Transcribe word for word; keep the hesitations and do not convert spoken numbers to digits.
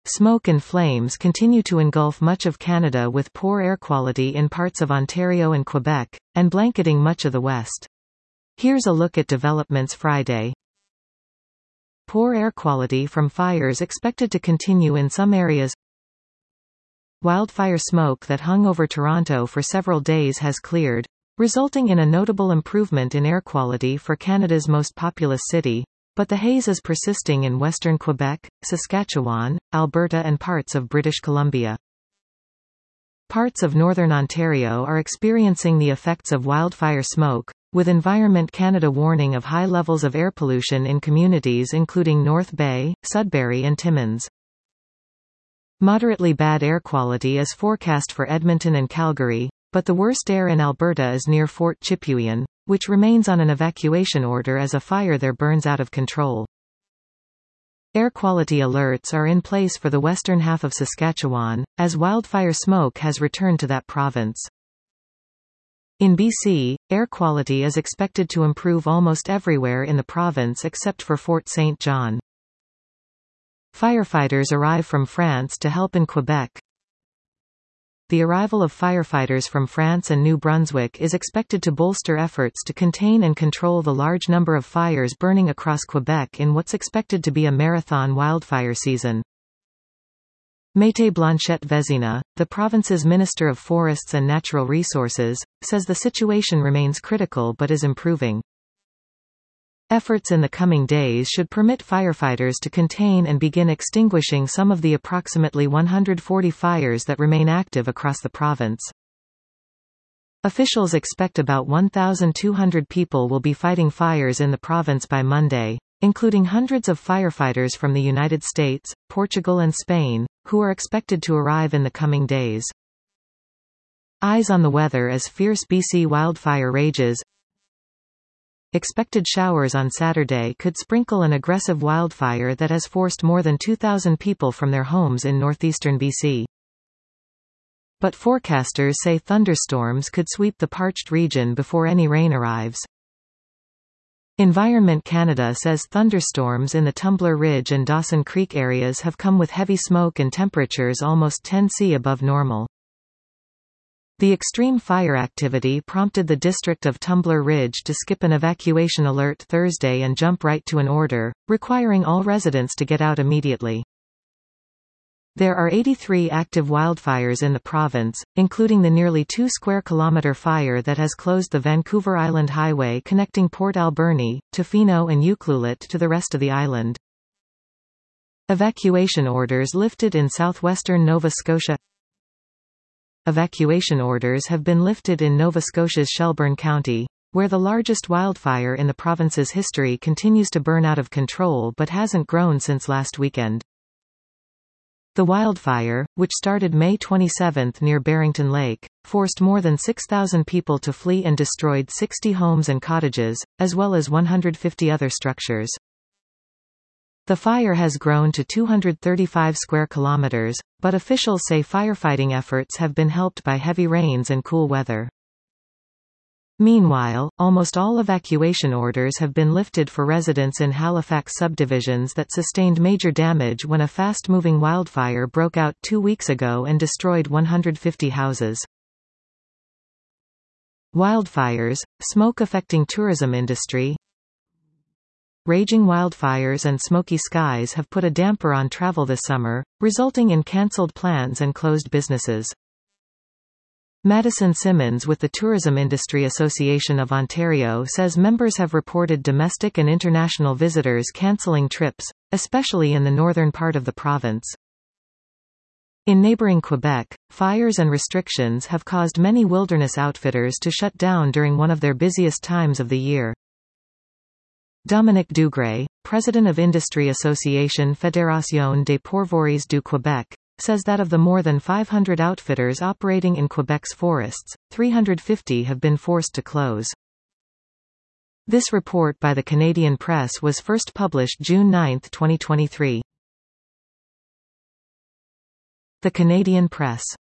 Smoke and flames continue to engulf much of Canada with poor air quality in parts of Ontario and Quebec, and blanketing much of the West. Here's a look at developments Friday. Poor air quality from fires expected to continue in some areas. Wildfire smoke that hung over Toronto for several days has cleared, resulting in a notable improvement in air quality for Canada's most populous city, but the haze is persisting in western Quebec, Saskatchewan, Alberta and parts of British Columbia. Parts of northern Ontario are experiencing the effects of wildfire smoke, with Environment Canada warning of high levels of air pollution in communities including North Bay, Sudbury and Timmins. Moderately bad air quality is forecast for Edmonton and Calgary, but the worst air in Alberta is near Fort Chipewyan, which remains on an evacuation order as a fire there burns out of control. Air quality alerts are in place for the western half of Saskatchewan, as wildfire smoke has returned to that province. In B C, air quality is expected to improve almost everywhere in the province except for Fort Saint John. Firefighters arrive from France to help in Quebec. The arrival of firefighters from France and New Brunswick is expected to bolster efforts to contain and control the large number of fires burning across Quebec in what's expected to be a marathon wildfire season. Maite Blanchette Vézina, the province's Minister of Forests and Natural Resources, says the situation remains critical but is improving. Efforts in the coming days should permit firefighters to contain and begin extinguishing some of the approximately one hundred forty fires that remain active across the province. Officials expect about one thousand two hundred people will be fighting fires in the province by Monday, including hundreds of firefighters from the United States, Portugal and Spain, who are expected to arrive in the coming days. Eyes on the weather as fierce B C wildfire rages. Expected showers on Saturday could sprinkle an aggressive wildfire that has forced more than two thousand people from their homes in northeastern B C. But forecasters say thunderstorms could sweep the parched region before any rain arrives. Environment Canada says thunderstorms in the Tumbler Ridge and Dawson Creek areas have come with heavy smoke and temperatures almost ten degrees above normal. The extreme fire activity prompted the district of Tumbler Ridge to skip an evacuation alert Thursday and jump right to an order, requiring all residents to get out immediately. There are eighty-three active wildfires in the province, including the nearly two square kilometre fire that has closed the Vancouver Island Highway connecting Port Alberni, Tofino and Ucluelet to the rest of the island. Evacuation orders lifted in southwestern Nova Scotia. Evacuation orders have been lifted in Nova Scotia's Shelburne County, where the largest wildfire in the province's history continues to burn out of control but hasn't grown since last weekend. The wildfire, which started May twenty-seventh near Barrington Lake, forced more than six thousand people to flee and destroyed sixty homes and cottages, as well as one hundred fifty other structures. The fire has grown to two hundred thirty-five square kilometers, but officials say firefighting efforts have been helped by heavy rains and cool weather. Meanwhile, almost all evacuation orders have been lifted for residents in Halifax subdivisions that sustained major damage when a fast-moving wildfire broke out two weeks ago and destroyed one hundred fifty houses. Wildfires, smoke affecting tourism industry. Raging wildfires and smoky skies have put a damper on travel this summer, resulting in cancelled plans and closed businesses. Madison Simmons with the Tourism Industry Association of Ontario says members have reported domestic and international visitors cancelling trips, especially in the northern part of the province. In neighbouring Quebec, fires and restrictions have caused many wilderness outfitters to shut down during one of their busiest times of the year. Dominic Dugray, president of Industry Association Fédération des Pourvoiries du Québec, says that of the more than five hundred outfitters operating in Quebec's forests, three hundred fifty have been forced to close. This report by the Canadian Press was first published June ninth twenty twenty-three. The Canadian Press.